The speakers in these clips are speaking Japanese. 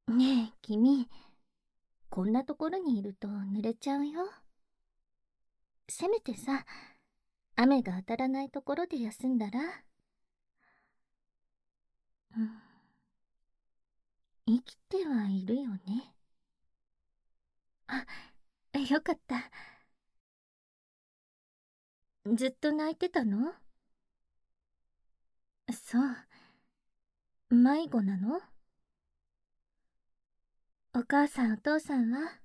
ねえ、君、こんなところにいると濡れちゃうよ。せめてさ、雨が当たらないところで休んだら。うん、生きてはいるよね。あ、よかった。ずっと泣いてたの？そう、迷子なの？お母さんお父さんは？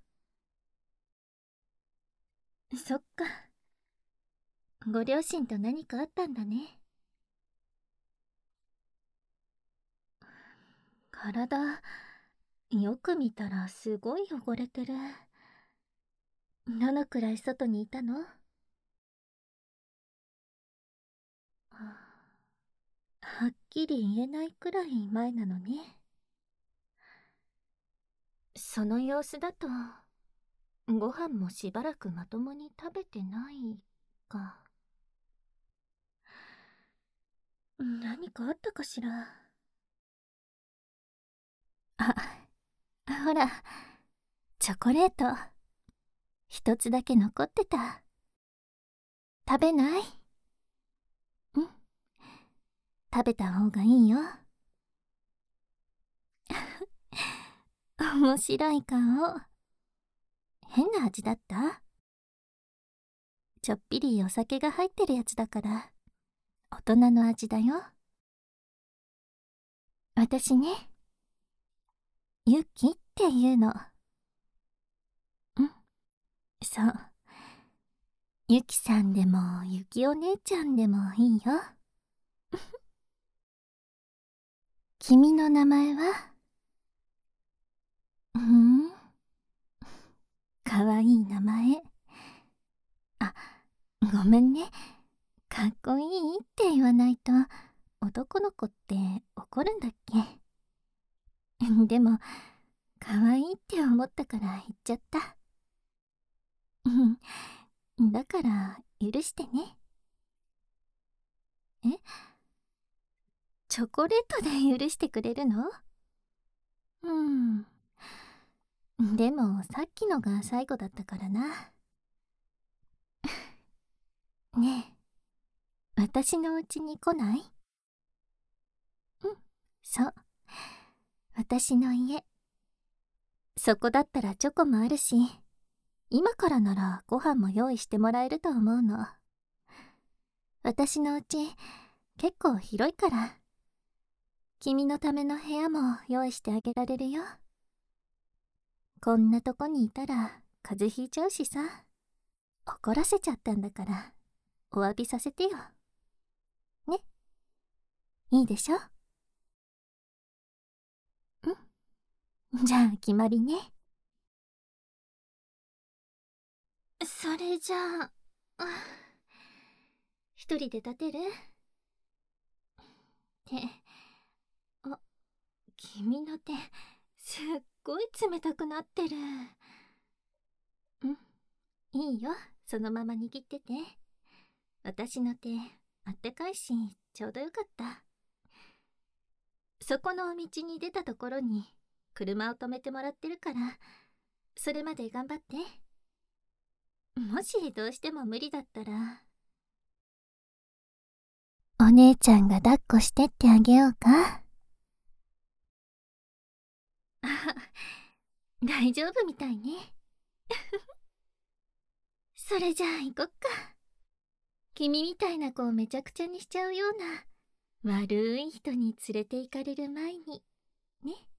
そっか、ご両親と何かあったんだね。体、よく見たらすごい汚れてる。どのくらい外にいたの？はっきり言えないくらい前なのね。その様子だと、ご飯もしばらくまともに食べてないか。何かあったかしら。あ、ほら、チョコレート、一つだけ残ってた。食べない？食べた方がいいよ。面白い顔。変な味だった？ちょっぴりお酒が入ってるやつだから、大人の味だよ。私ね、ユキっていうの。そう。ユキさんでもユキお姉ちゃんでもいいよ。君の名前は？かわいい名前。あ、ごめんね。かっこいいって言わないと男の子って怒るんだっけ？でも、かわいいって思ったから言っちゃった。だから許してね。え、チョコレートで許してくれるの？でもさっきのが最後だったからな。ねえ、私の家に来ない？そう、私の家。そこだったらチョコもあるし、今からならご飯も用意してもらえると思うの。私の家、結構広いから、君のための部屋も用意してあげられるよ。こんなとこにいたら風邪ひいちゃうしさ。怒らせちゃったんだから、お詫びさせてよ。ね、いいでしょ？じゃあ決まりね。それじゃあ、一人で立てる？手、あ、君の手、すっごい冷たくなってる。いいよ、そのまま握ってて。私の手、あったかいし、ちょうどよかった。そこの道に出たところに、車を止めてもらってるから、それまで頑張って。もしどうしても無理だったら、お姉ちゃんが抱っこしてってあげようか？あ、大丈夫みたいね。それじゃあ行こっか。君みたいな子をめちゃくちゃにしちゃうような悪い人に連れて行かれる前にね。